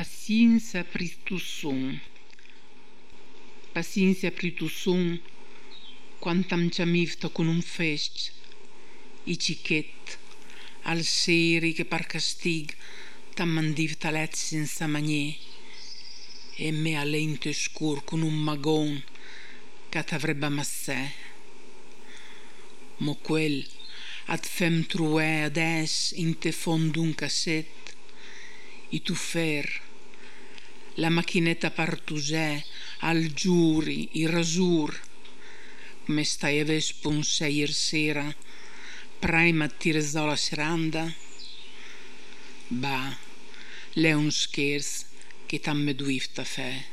Paciência pri tu son. Paciência pri tu son, quantam ciamivta con un fest, i cichet, al seri che par castig t'ammandivta let senza manier, e me a lento scur con un magon che t'avrebbe ammassè. Mo quel at fem truè ades in te fond d'un casset, i tu fer, la macchinetta partusè, al giuri, i rasur, come stai a vesponsè ier sera, prima tiresò la seranda? Bah, l'è un scherz che t'ammeduivta fè.